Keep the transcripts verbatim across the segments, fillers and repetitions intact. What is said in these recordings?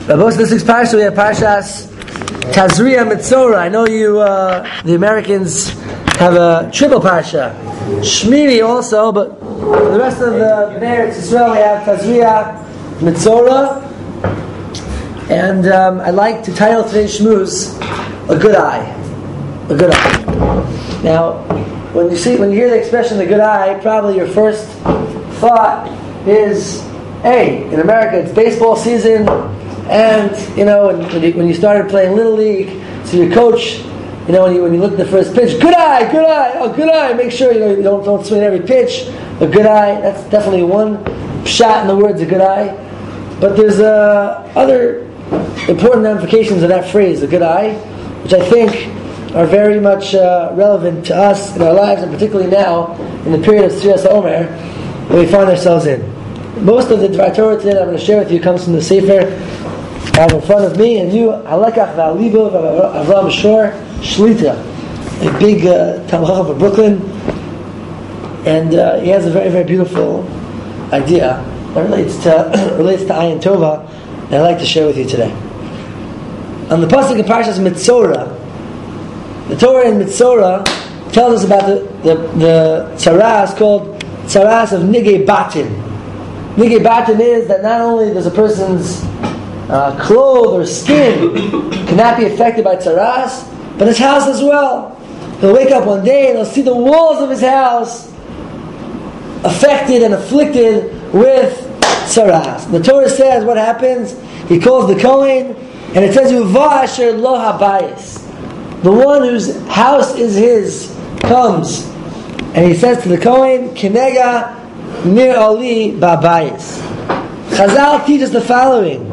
Uh, most of this week's parsha, we have Parshas Tazria Mitzora. I know you, uh, the Americans, have a triple parsha. Shmini also, but for the rest of the Bnei Eretz Yisrael, we have Tazria Mitzora. And um, I'd like to title today's shmooze, A Good Eye. A Good Eye. Now, when you see, when you hear the expression "a good eye," probably your first thought is, "Hey, in America it's baseball season, and you know, when you, when you started playing Little League, so your coach, you know, when you when you look at the first pitch, good eye, good eye, oh, good eye. Make sure you know you don't don't swing every pitch. A good eye. That's definitely one shot in the words, a good eye. But there's uh, other important ramifications of that phrase, a good eye, which I think are very much uh, relevant to us in our lives, and particularly now in the period of Srias Omer that we find ourselves in. Most of the Dvar Torah today that I'm going to share with you comes from the Sefer I have in front of me and you, Halakach V'Alibo of Avraham Shor Shlita, a big uh, Talmud Chacham from Brooklyn, and uh, he has a very, very beautiful idea that relates to relates to Ayin Tova that I'd like to share with you today. On the pasuk in Parshas Mitzora, the Torah in Mitzora tells us about the the, the tzaras called tzaras of Nigei Batin. Nigei Batin is that not only does a person's uh, clothes or skin cannot be affected by tzaras, but his house as well. He'll wake up one day and he'll see the walls of his house affected and afflicted with tzaras. The Torah says what happens. He calls the Kohen, and it says Yuva Asher Lo Habayis. The one whose house is his comes, and he says to the Kohen, Kinega Mir Ali Babayis. Chazal teaches the following: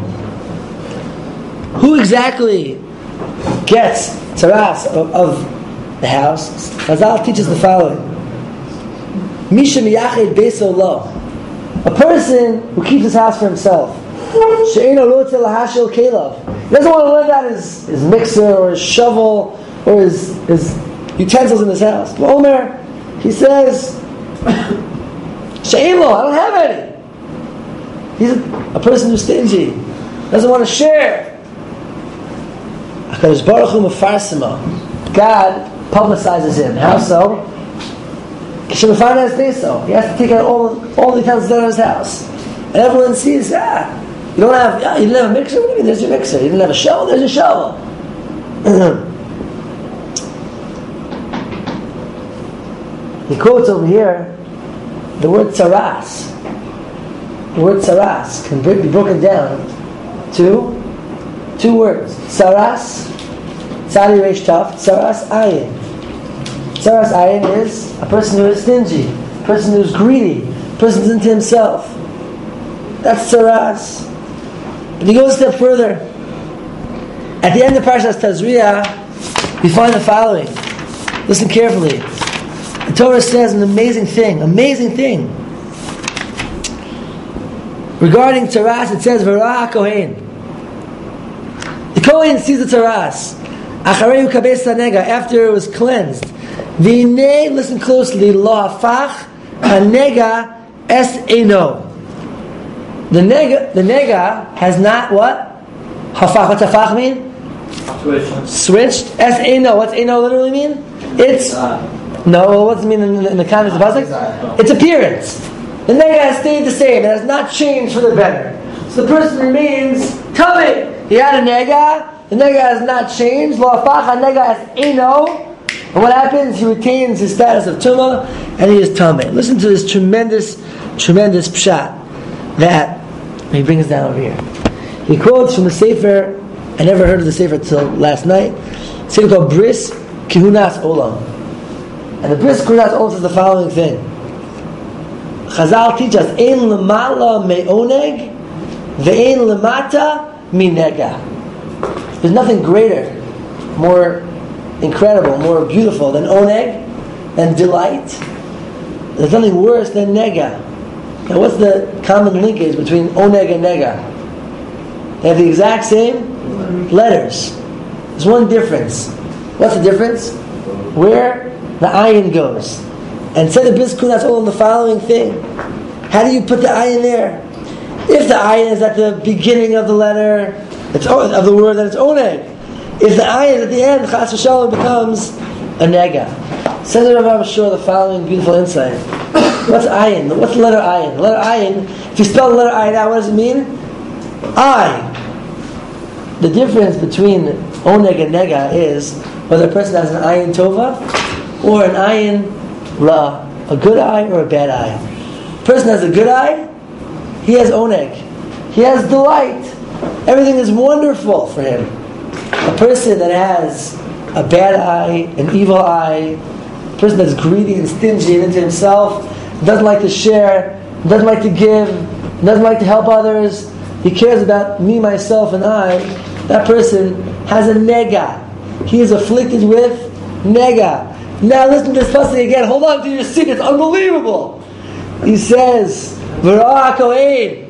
who exactly gets tzaras of, of the house? Chazal teaches the following: Misha Miyachid Beiso Lo, a person who keeps his house for himself. She'eino Rotze Lahashel Kelav. He doesn't want to lend out his, his mixer or his shovel or his, his utensils in his house. But Omer, he says, She'ein lo, I don't have any. He's a, a person who's stingy, doesn't want to share. HaKadosh Baruch Hu mefarsimo. God publicizes him. How so? He has to take out all, all the utensils out of his house. And everyone sees, ah, you don't have, yeah, you didn't have a mixer? What do you mean there's your mixer? You didn't have a shovel? There's your shovel. He quotes over here the word tzaras. The word tzaras can be broken down to two words. Tzaras, tzadi reish taf, tzaras ayin. Tzaras ayin is a person who is stingy, a person who is greedy, a person who's into himself. That's tzaras. But he goes a step further. At the end of Parshas Tazria, we find the following. Listen carefully. The Torah says an amazing thing, amazing thing. Regarding tzaras, it says, V'ra Kohen. The Kohen sees the tzaras. Acharei ukabes hanega, after it was cleansed. V'inei, listen closely, lo hafach hanega es eino. The nega, the nega has not what? Hafach. What's hafach mean? Switched. Switched. Es eino. What's eino literally mean? It's no. What's it mean in, in the context of pasuk? Its appearance. The nega has stayed the same. It has not changed for the better. So the person remains tummy. He had a nega. The nega has not changed. Lo hafach hanega es eino. And what happens? He retains his status of tumah, and he is tummy. Listen to this tremendous, tremendous pshat that he brings down over here. He quotes from the Sefer. I never heard of the Sefer until last night. It's a Sefer called Bris Kihunas Olam. And the Bris Kihunas Olam says the following thing. Chazal teach us, Ein lemala me'oneg, ve'ein lemata minega. There's nothing greater, more incredible, more beautiful than oneg, than delight. There's nothing worse than nega. Now what's the common linkage between oneg and nega? They have the exact same letters. There's one difference. What's the difference? Where the ayin goes. And said the Bris Kihunas Olam the following thing. How do you put the ayin there? If the ayin is at the beginning of the letter, it's of the word that it's oneg. If the ayin at the end, chas v'shalom, becomes a nega. Says the Rav Shur the following beautiful insight. What's ayin? What's the letter ayin? The letter ayin, if you spell the letter ayin out, what does it mean? I. The difference between oneg and nega is whether a person has an ayin tova or an ayin ra, a good eye or a bad eye. A person has a good eye, he has oneg. He has delight. Everything is wonderful for him. A person that has a bad eye, an evil eye, a person that's greedy and stingy and into himself, doesn't like to share, doesn't like to give, doesn't like to help others, he cares about me, myself, and I, that person has a nega. He is afflicted with nega. Now listen to this pasuk again. Hold on to your seat. It's unbelievable. He says, V'ra'ah Kohen.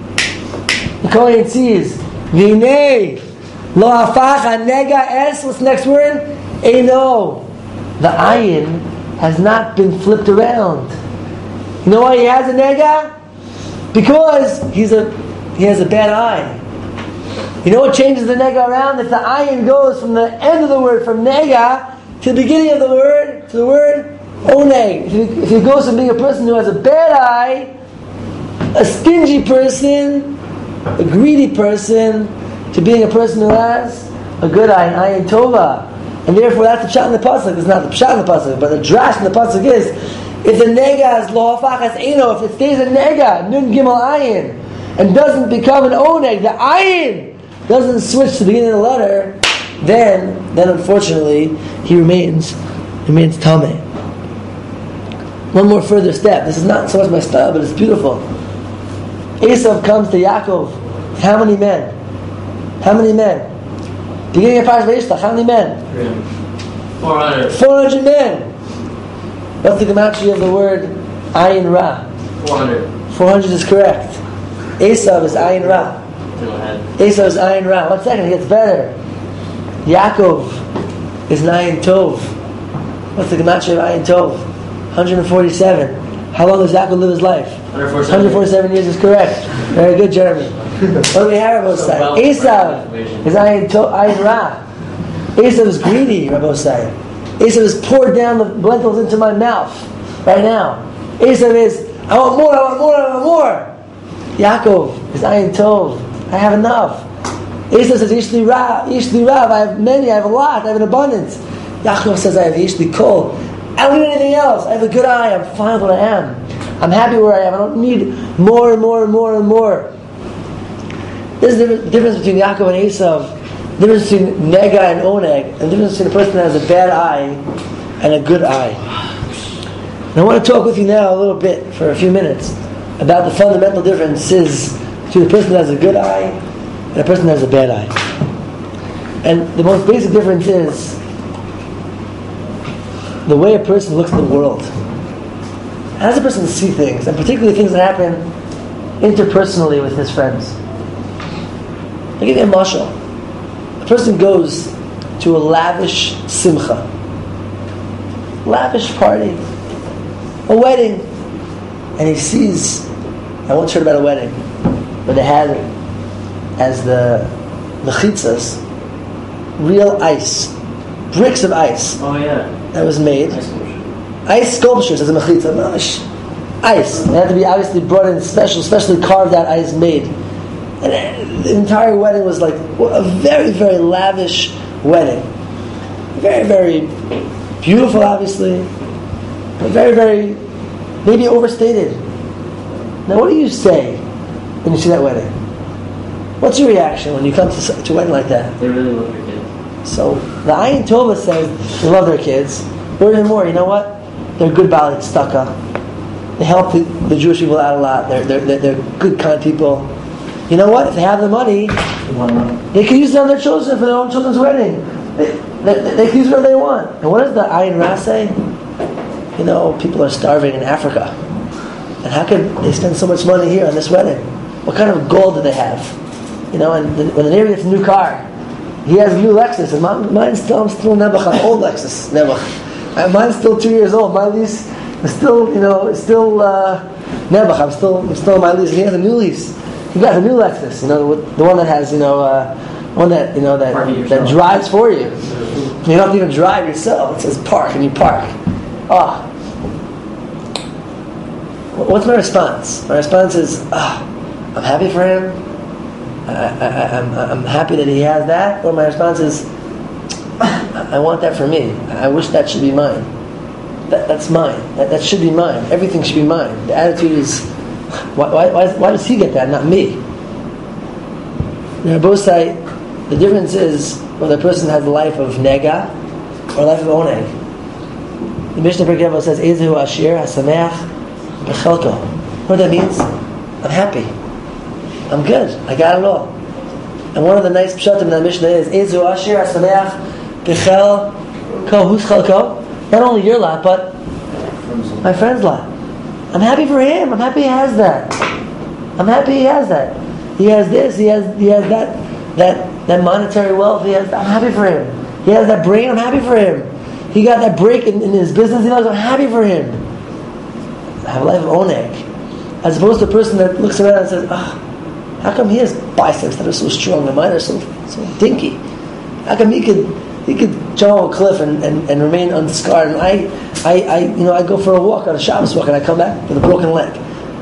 The Kohen sees, V'nei lo hafach nega es. What's the next word? Eino. The ayin has not been flipped around. You know why he has a nega? Because he's a he has a bad eye. You know what changes the nega around? If the ayin goes from the end of the word, from nega, to the beginning of the word, to the word oneg. If he, if he goes from being a person who has a bad eye, a stingy person, a greedy person, to being a person who has a good eye, an ayin tova. And therefore that's the pshat in the pasuk. It's not the pshat in the pasuk, but the drash in the pasuk is, if the nega is lo hafach as eino, if it stays a nega, nun gimel ayin, and doesn't become an oneg, the ayin doesn't switch to the beginning of the letter, then, then unfortunately, he remains, remains tameh. One more further step. This is not so much my style, but it's beautiful. Esav comes to Yaakov. How many men? How many men? Beginning of Parashat Vayishlach, how many men? Four hundred. Four hundred men. What's the gematria of the word ayin ra? Four hundred. Four hundred is correct. Esav is ayin ra. Esav is ayin ra. One second, it gets better. Yaakov is an ayin tov. What's the gematria of ayin tov? one hundred forty-seven. How long does Yaakov live his life? one hundred forty-seven, one hundred forty-seven years is correct. Very good, Jeremy. What do we have, Rabbi Osai? Esav is ayin tov, ayin ra. Esav is greedy, Rabbi Osai. Esav is poured down the lentils into my mouth right now. Esav is, I want more, I want more, I want more. Yaakov is ayin tov. I have enough. Esav says, Ishli Rav, Ishli Rav, I have many, I have a lot, I have an abundance. Yaakov says, I have Ishli Kol. I don't need anything else. I have a good eye, I'm fine with what I am. I'm happy where I am. I don't need more and more and more and more. There's the difference between Yaakov and Esav, the difference between nega and oneg, and the difference between a person that has a bad eye and a good eye. And I want to talk with you now a little bit, for a few minutes, about the fundamental differences between a person that has a good eye and a person that has a bad eye. And the most basic difference is the way a person looks at the world. How does a person see things, and particularly things that happen interpersonally with his friends? I'll give you a mashal. A person goes to a lavish simcha, lavish party, a wedding, and he sees, I once heard about a wedding where they had as the mechitzas real ice, bricks of ice. Oh yeah. That was made. Ice sculpture. Ice sculptures as a mechitza. Ice. It had to be obviously brought in special, specially carved out ice made. And the entire wedding was like a very, very lavish wedding. Very, very beautiful, obviously. But very, very, maybe overstated. Now what do you say when you see that wedding? What's your reaction when you come to, to a wedding like that? They really love their kids. So the Ayin Tova says they love their kids. But even more, you know what? They're good Baalei Tzedakah. They help the, the Jewish people out a lot. They're, they're, they're, they're good, kind people. You know what? If they have the money, they can use it on their children for their own children's wedding. They, they, they can use whatever they want. And what does the Ayin Ra say? You know, people are starving in Africa. And how could they spend so much money here on this wedding? What kind of gold do they have? You know, and the, when the neighbor gets a new car, he has a new Lexus, and mine, mine's still, I'm still Nebuch, I'm old Lexus, Nebuch. And mine's still two years old. My lease is still, you know, it's still uh, Nebuch. I'm still, I'm still on my lease. And he has a new lease. He got a new Lexus, you know, the, the one that has, you know, uh, one that you know that that drives for you. You don't even drive yourself. It says park, and you park. Ah, oh. What's my response? My response is, ah, oh, I'm happy for him. I, I, I'm, I'm happy that he has that. Or my response is, I want that for me. I wish that should be mine. That, that's mine. That, that should be mine. Everything should be mine. The attitude is, why, why, why, why does he get that, not me? They're both say, the difference is whether a person has a life of nega or a life of oneg. The Mishnah Berurah says, Ezehu Ashir Hasameach Bechelko. What that means? I'm happy. I'm good. I got it all. And one of the nice pshatim in that Mishnah is Ezehu Ashir Hasameach Bechelko. Who's Chelko? Not only your lot, but my friend's lot. I'm happy for him. I'm happy he has that. I'm happy he has that. He has this. He has he has that that that monetary wealth. He has. I'm happy for him. He has that brain. I'm happy for him. He got that break in, in his business. He knows. I'm happy for him. I have a life of oneg, as opposed to a person that looks around and says, "Ah, oh, how come he has biceps that are so strong and mine are so so dinky? How come he could he could jump on a cliff and, and, and remain unscarred? And I, I, I, you know, I go for a walk on a Shabbos walk and I come back with a broken leg.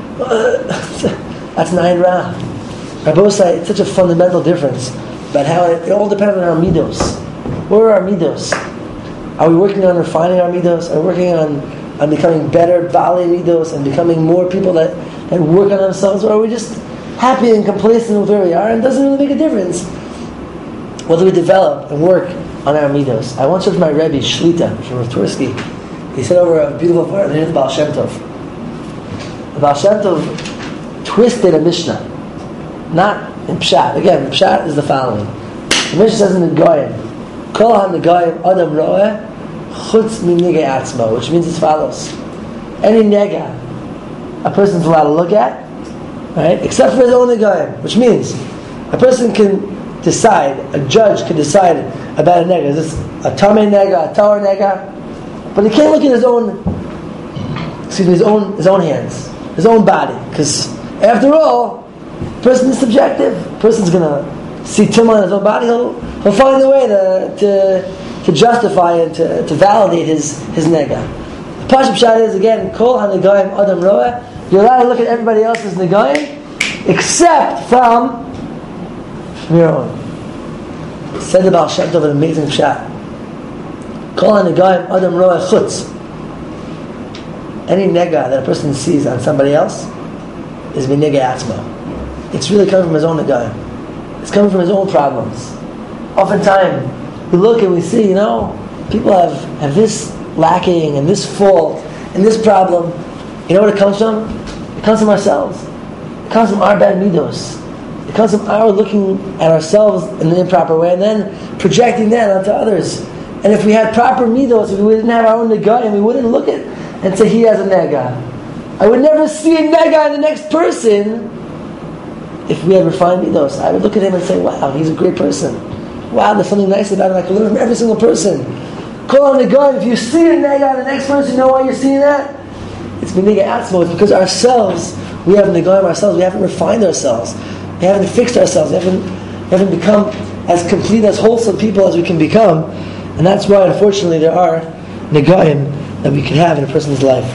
That's nine ra." Rabbi say it's such a fundamental difference about how it, it all depends on our midos. Where are our midos? Are we working on refining our midos? Are we working on, on becoming better bali midos and becoming more people that, that work on themselves? Or are we just happy and complacent with where we are and it doesn't really make a difference whether we develop and work on our midos? I once heard my Rebbe Shlita from Tursky. He said over a beautiful part of the Baal Shem Tov. The Baal Shem Tov twisted a Mishnah. Not in Pshat. Again, the Pshat is the following. The Mishnah says in the Goyim, Kol ha-negayim adam ro'eh chutz min nega atzmo, which means as follows. Any nega a person's allowed to look at, right, except for his own negayim, which means a person can decide, a judge can decide about a nega. Is this a tamei nega, a tahor nega? But he can't look at his own, excuse me, his own, his own hands, his own body, because after all, the person is subjective. The person's going to see tumah in his own body. He'll, he'll find a way to, to, to justify and to, to validate his, his nega. The Pashup Pshat is, again, Kol ha-negayim adam ro'eh. You're allowed to look at everybody else's negayim, except from, from your own. Said the Baal Shem Tov an amazing Pshat. Kol ha-negayim adam ro'eh chutz. Any nega that a person sees on somebody else is min nega atzmo. It's really coming from his own negayim. It's coming from his own problems. Oftentimes, we look and we see, you know, people have, have this lacking and this fault and this problem. You know what it comes from? It comes from ourselves. It comes from our bad midos. It comes from our looking at ourselves in the improper way and then projecting that onto others. And if we had proper midos, if we didn't have our own negayim, we wouldn't look at and say he has a nega. I would never see a nega in the next person. If we had refined midos, I would look at him and say, wow, he's a great person. Wow, there's something nice about him. I can learn from every single person. Call on the God. If you see a nega in the next person, you know why you're seeing that? It's nega atzmo. It's because ourselves, we haven't negayim ourselves. We haven't refined ourselves. We haven't fixed ourselves. We haven't, we haven't become as complete, as wholesome people as we can become. And that's why, unfortunately, there are negayim that we can have in a person's life.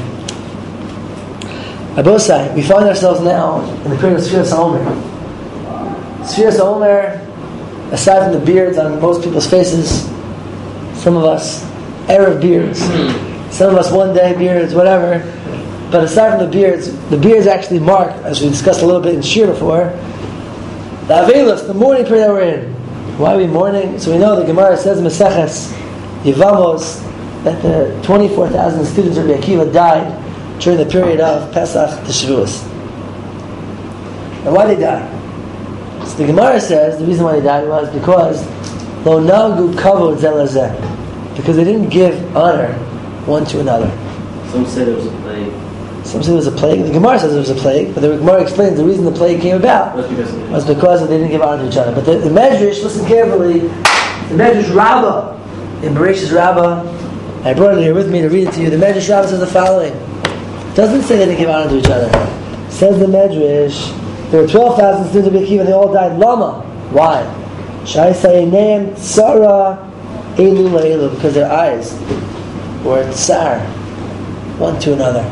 Abosai, we find ourselves now in the period of Sfiras HaOmer. Sfiras HaOmer, aside from the beards on most people's faces, some of us, Erev beards, some of us one day beards, whatever, but aside from the beards, the beards actually mark, as we discussed a little bit in Shir before, the Avelos, the mourning period that we're in. Why are we mourning? So we know the Gemara says in Maseches Yevamos that the twenty-four thousand students of Rabbi Akiva died during the period of Pesach to Shavuos. And why they died? So the Gemara says the reason why they died was because lo nagu kavod zel hazeh, because they didn't give honor one to another. Some said it was a plague. Some said it was a plague. The Gemara says it was a plague, but the Gemara explains the reason the plague came about Was because, was because they didn't give honor to each other. But the, the Medrash, listen carefully, the Medrash Rabbah in Bereshis Rabbah, I brought it here with me to read it to you. The Medrash Rabbah says the following. It doesn't say they didn't give honor to each other. It says the Medrash There were twelve thousand students of Rabbi Akiva, and they all died. Lama. Why? Shai Sayineim Tsara Elu La'elu, because their eyes were tsar, one to another.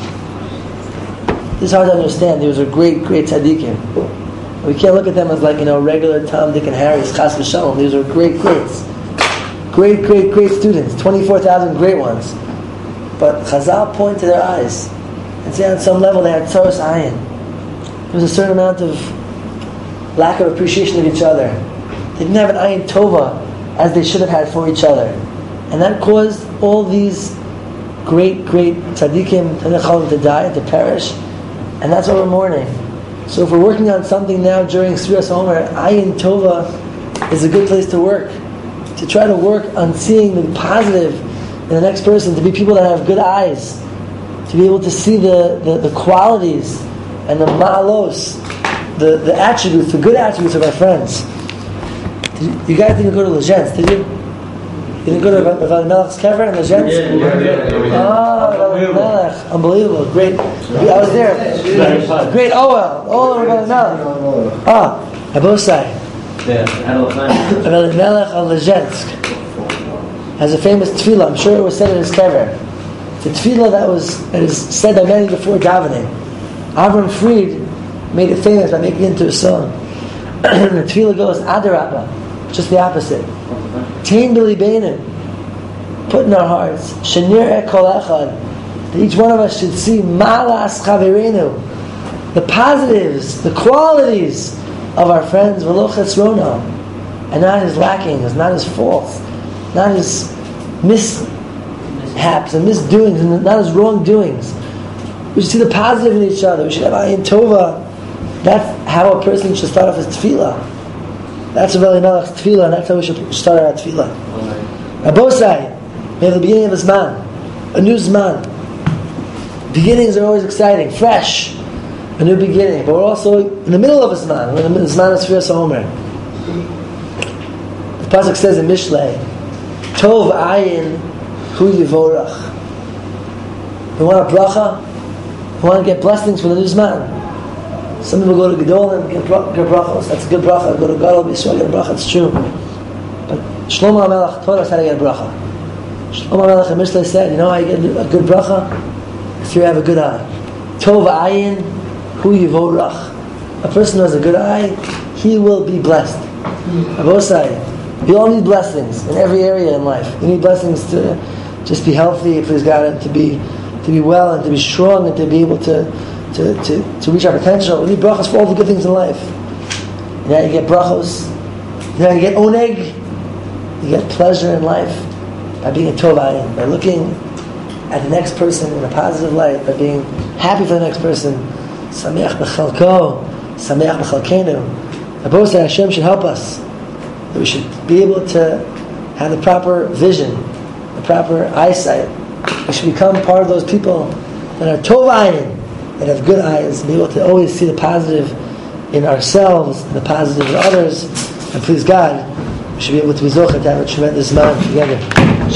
This is hard to understand. These are great, great tzaddikim. We can't look at them as like, you know, regular Tom, Dick, and Harry's chas v'shalom. These are great, greats. Great, great, great students. twenty-four thousand great ones. But Chazal point to their eyes and say on some level they had tzaros ayin. There was a certain amount of lack of appreciation of each other. They didn't have an ayin tova as they should have had for each other. And that caused all these great, great tzaddikim to die, to perish. And that's what we're mourning. So if we're working on something now during Sfiras Omer, ayin tova is a good place to work. To try to work on seeing the positive in the next person, to be people that have good eyes, to be able to see the, the, the qualities and the ma'alos, the, the attributes, the good attributes of our friends. You guys didn't go to Lezhens, did you? You didn't go to Rav Elimelech's kever in Lezhens? Yeah, yeah, yeah. Ah, Rav Elimelech, unbelievable, great. I was there. Great, oh well, oh Rav Elimelech. Ah, Abosai. Yeah, Rav Elimelech on Lezhensk has a famous tefillah. I'm sure it was said in his kever. It's a tefillah that was that is said by many before davening. Avram Fried made it famous by making it into a song. The tefillah goes Adarabba, just the opposite. Tein b'libeinu, put in our hearts. Shenir kol echad, that each one of us should see malas chavereinu, the positives, the qualities of our friends, v'lo chetzrona, and not his lackings, not his faults, not his mishaps and misdoings, and not his wrongdoings. We should see the positive in each other. We should have ayin tova. That's how a person should start off his tefillah. That's a really melech's tefillah, and that's how we should start our tefillah. Abosai, we have the beginning of a zman, a new zman. Beginnings are always exciting, fresh, a new beginning. But we're also in the middle of a zman. We're in the zman of Sfiras Omer. The pasuk says in Mishlei, Tov ayin hu yivorach. We want a bracha. We want to get blessings from the new zman. Some people go to Gedolim and get, bra- get brachos. That's a good bracha. Go to Gadol B'Yisrael, get a bracha. It's true. But Shlomo HaMelech taught us how to get a bracha. Shlomo HaMelech in Mishlei said, you know how you get a good bracha? If you have a good eye. Tov ayin hu yivorach. A person who has a good eye, he will be blessed. Abosai, we all need blessings in every area in life. We need blessings to just be healthy, please God, and to be to be well, and to be strong, and to be able to to, to, to reach our potential. We need brachos for all the good things in life. You know, you get brachos. You know, you get oneg. You get pleasure in life by being a tov ayin, by looking at the next person in a positive light, by being happy for the next person. Sameach b'chalko, sameach b'chalkenu. Abosai, Hashem should help us. That we should be able to have the proper vision, the proper eyesight. We should become part of those people that are tov ayin, that have good eyes, and be able to always see the positive in ourselves, and the positive in others. And please God, we should be able to be zocheh to have a tremendous man together.